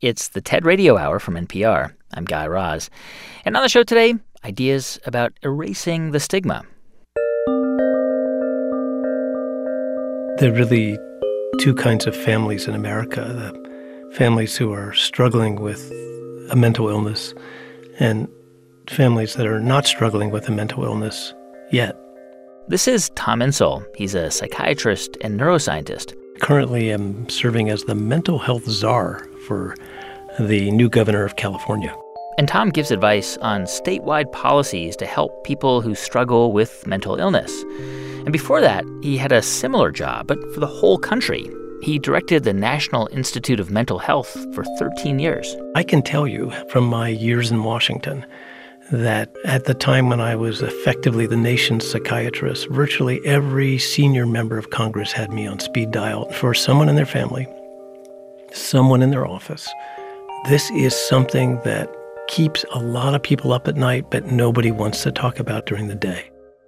It's the TED Radio Hour from NPR. I'm Guy Raz. And on the show today, ideas about erasing the stigma. There are really two kinds of families in America. The families who are struggling with a mental illness and families that are not struggling with a mental illness yet. This is Tom Insel. He's a psychiatrist and neuroscientist. Currently, I'm serving as the mental health czar for the new governor of California. And Tom gives advice on statewide policies to help people who struggle with mental illness. And before that, he had a similar job, but for the whole country. He directed the National Institute of Mental Health for 13 years. I can tell you from my years in Washington that at the time when I was effectively the nation's psychiatrist, virtually every senior member of Congress had me on speed dial for someone in their family, someone in their office. This is something that keeps a lot of people up at night, but nobody wants to talk about during the day.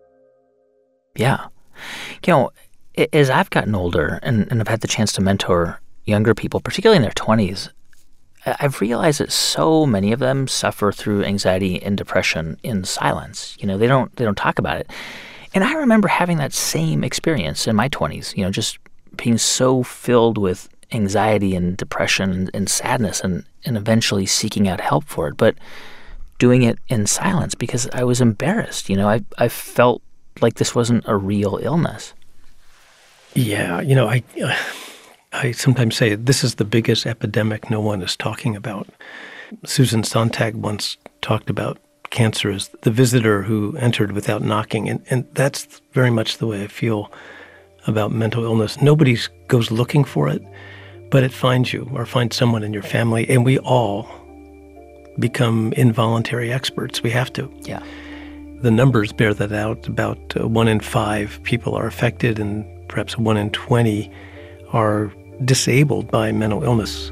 Yeah. You know, as I've gotten older and I've had the chance to mentor younger people, particularly in their 20s, I've realized that so many of them suffer through anxiety and depression in silence. You know, they don't talk about it. And I remember having that same experience in my 20s, you know, just being so filled with anxiety and depression and sadness and eventually seeking out help for it, but doing it in silence because I was embarrassed. You know, I felt like this wasn't a real illness. Yeah, you know, I sometimes say this is the biggest epidemic no one is talking about. Susan Sontag once talked about cancer as the visitor who entered without knocking, and that's very much the way I feel about mental illness. Nobody goes looking for it, but it finds you or finds someone in your family, and we all become involuntary experts. We have to. Yeah. The numbers bear that out. About 1 in 5 people are affected, and perhaps 1 in 20 are disabled by mental illness.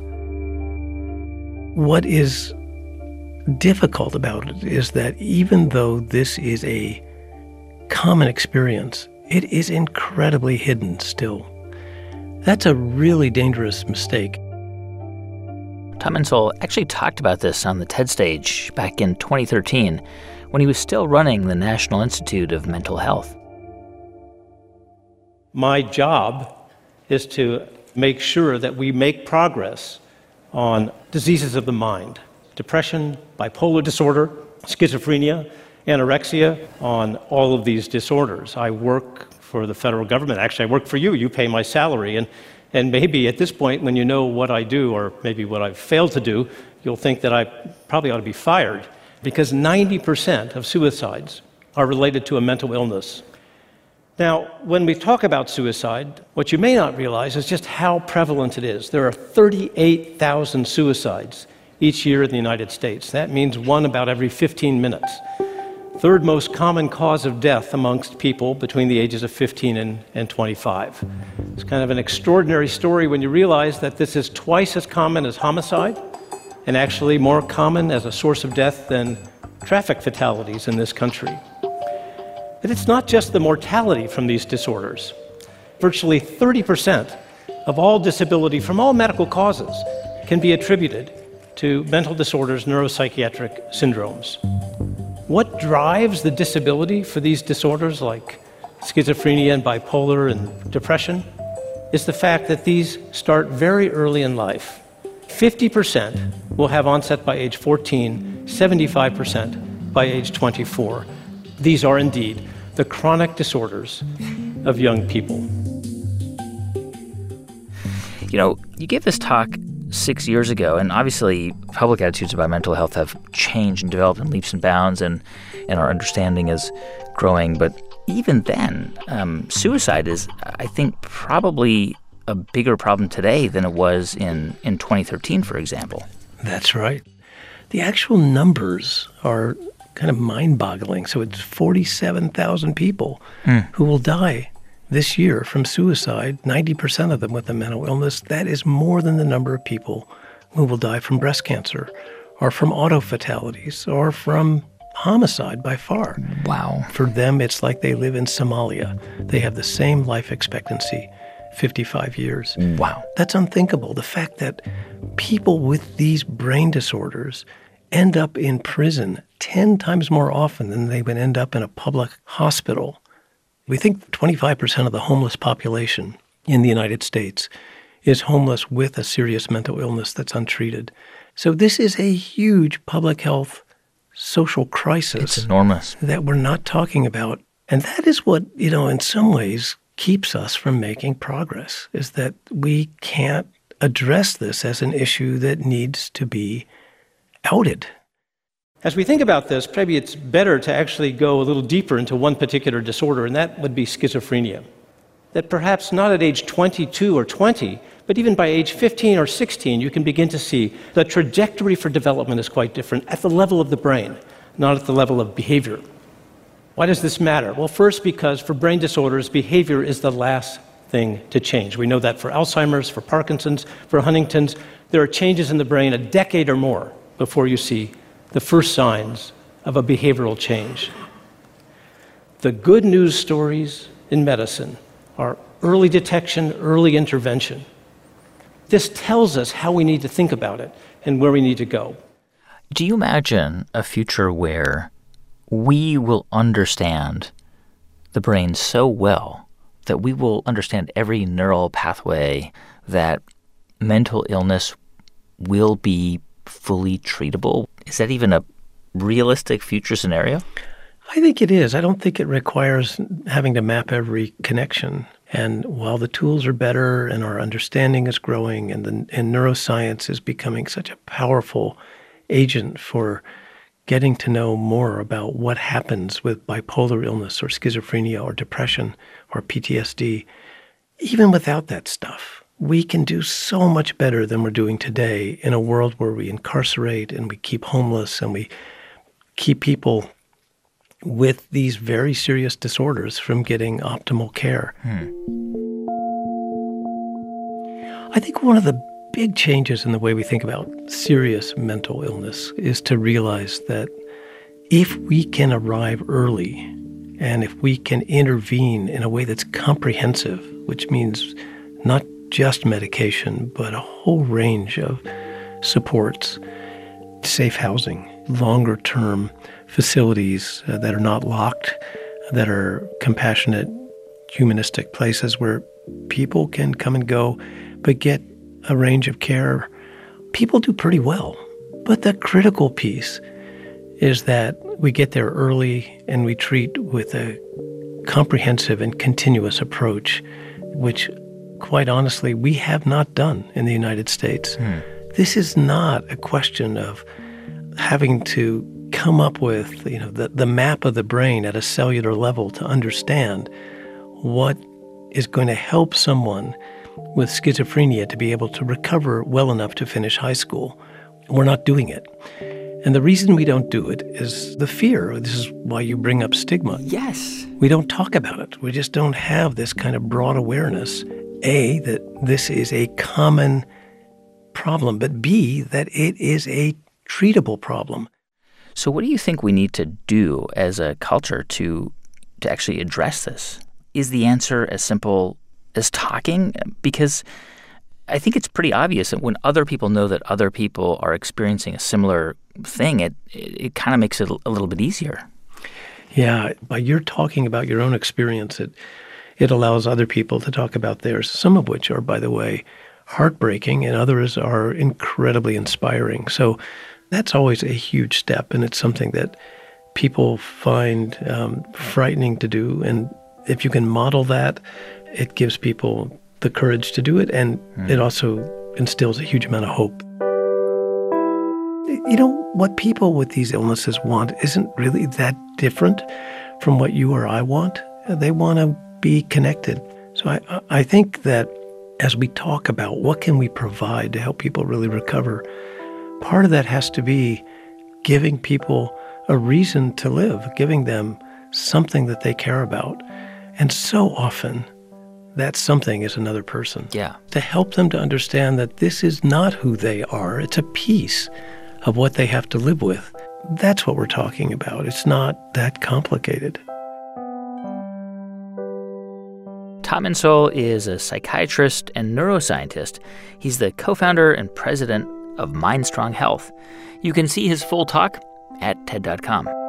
What is difficult about it is that even though this is a common experience, it is incredibly hidden still. That's a really dangerous mistake. Tom Insel actually talked about this on the TED stage back in 2013 when he was still running the National Institute of Mental Health. My job is to make sure that we make progress on diseases of the mind, depression, bipolar disorder, schizophrenia, anorexia, on all of these disorders. I work for the federal government. Actually, I work for you. You pay my salary. And maybe at this point, when you know what I do or maybe what I've failed to do, you'll think that I probably ought to be fired because 90% of suicides are related to a mental illness. Now, when we talk about suicide, what you may not realize is just how prevalent it is. There are 38,000 suicides each year in the United States. That means one about every 15 minutes. Third most common cause of death amongst people between the ages of 15 and 25. It's kind of an extraordinary story when you realize that this is twice as common as homicide and actually more common as a source of death than traffic fatalities in this country. But it's not just the mortality from these disorders. Virtually 30% of all disability from all medical causes can be attributed to mental disorders, neuropsychiatric syndromes. What drives the disability for these disorders like schizophrenia and bipolar and depression is the fact that these start very early in life. 50% will have onset by age 14, 75% by age 24. These are indeed the chronic disorders of young people. You know, you gave this talk 6 years ago, and obviously public attitudes about mental health have changed and developed in leaps and bounds, and our understanding is growing. But even then, suicide is, I think, probably a bigger problem today than it was in 2013, for example. That's right. The actual numbers are kind of mind-boggling. So it's 47,000 people who will die this year from suicide, 90% of them with a mental illness. That is more than the number of people who will die from breast cancer or from auto fatalities or from homicide by far. Wow. For them, it's like they live in Somalia. They have the same life expectancy 55 years. Wow. That's unthinkable. The fact that people with these brain disorders end up in prison 10 times more often than they would end up in a public hospital. We think 25% of the homeless population in the United States is homeless with a serious mental illness that's untreated. So this is a huge public health social crisis. It's enormous. That we're not talking about. And that is what, in some ways keeps us from making progress, is that we can't address this as an issue that needs to be outed. As we think about this, maybe it's better to actually go a little deeper into one particular disorder, and that would be schizophrenia. That perhaps not at age 22 or 20, but even by age 15 or 16, you can begin to see the trajectory for development is quite different at the level of the brain, not at the level of behavior. Why does this matter? Well, first, because for brain disorders, behavior is the last thing to change. We know that for Alzheimer's, for Parkinson's, for Huntington's, there are changes in the brain a decade or more before you see the first signs of a behavioral change. The good news stories in medicine are early detection, early intervention. This tells us how we need to think about it and where we need to go. Do you imagine a future where we will understand the brain so well that we will understand every neural pathway, that mental illness will be fully treatable? Is that even a realistic future scenario? I think it is. I don't think it requires having to map every connection. And while the tools are better and our understanding is growing and neuroscience is becoming such a powerful agent for getting to know more about what happens with bipolar illness or schizophrenia or depression or PTSD, even without that stuff, we can do so much better than we're doing today in a world where we incarcerate and we keep homeless and we keep people with these very serious disorders from getting optimal care. I think one of the big changes in the way we think about serious mental illness is to realize that if we can arrive early and if we can intervene in a way that's comprehensive, which means not just medication, but a whole range of supports, safe housing, longer-term facilities that are not locked, that are compassionate, humanistic places where people can come and go, but get a range of care, people do pretty well. But the critical piece is that we get there early and we treat with a comprehensive and continuous approach, which, quite honestly, we have not done in the United States. This is not a question of having to come up with the map of the brain at a cellular level to understand what is going to help someone with schizophrenia to be able to recover well enough to finish high school. We're not doing it. And the reason we don't do it is the fear. This is why you bring up stigma. Yes. We don't talk about it. We just don't have this kind of broad awareness, A, that this is a common problem, but B, that it is a treatable problem. So what do you think we need to do as a culture to actually address this? Is the answer as simple as talking? Because I think it's pretty obvious that when other people know that other people are experiencing a similar thing, it kind of makes it a little bit easier. Yeah, by your talking about your own experience, it allows other people to talk about theirs, some of which are, by the way, heartbreaking, and others are incredibly inspiring. So that's always a huge step, and it's something that people find frightening to do. And if you can model that, it gives people the courage to do it, and it also instills a huge amount of hope. What people with these illnesses want isn't really that different from what you or I want. They want to be connected. So I think that as we talk about what can we provide to help people really recover, part of that has to be giving people a reason to live, giving them something that they care about. And so often, that something is another person. Yeah. To help them to understand that this is not who they are. It's a piece of what they have to live with. That's what we're talking about. It's not that complicated. Tom Insel is a psychiatrist and neuroscientist. He's the co-founder and president of Mind Strong Health. You can see his full talk at TED.com.